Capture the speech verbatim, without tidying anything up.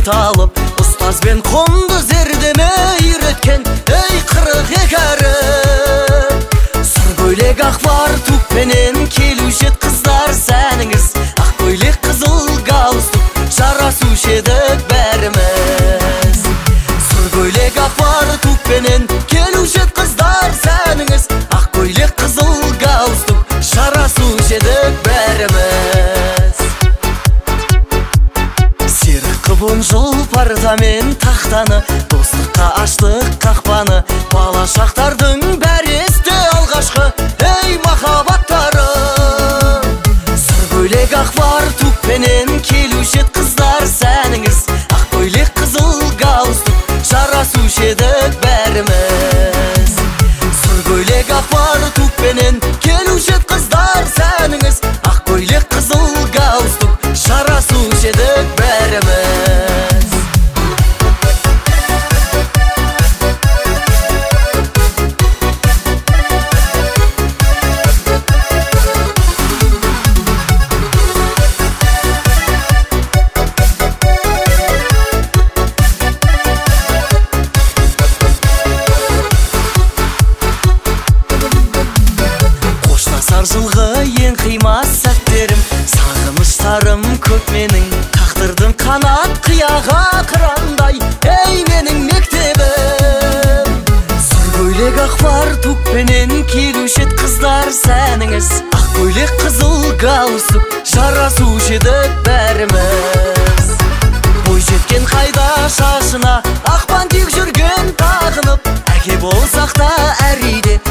бет алып, ұстазбен қонды зердеме үйреткен ей қырық екі әрі. Сұр көйлек ақбар туппенен келуші ед қыздар сәніңіз, ақ көйлек қызыл галстук жарасушы едік бәріміз. Сұр көйлек ақбар туппенен келуші ед қыздар сәніңіз, ақ көйлек қызыл галстук жарасушы едік бәріміз. Серік қыбын жол партамен тақтаны, достыққа аштық қақпаны, бала шақтардың бәрі есте алғашқы ей махаббаттары. Сұр көйлек ақбар туппенен келуші ед қыздар сәніңіз, ақ көйлек қызыл галстук жарасушы едік бәріміз. Сұр көйлек ақбар туппенен келуші ед қыздар сәніңіз, ақ көйлек қызыл галстук жарасушы едік бәріміз. Қоштасар жылғы ең қимас сәттерім, сағыныштарым көп менің, тағдырдың қанат қияға қырандай ей менің мектебім. Сұр көйлек ақбар туппенен келуші ед қыздар сәніңіз, ақ көйлек қызыл галстук жарасушы едік бәріміз. Бой жеткен қайда шашына ақ бантик жүрген тағынып, әке болсақ та әр үйде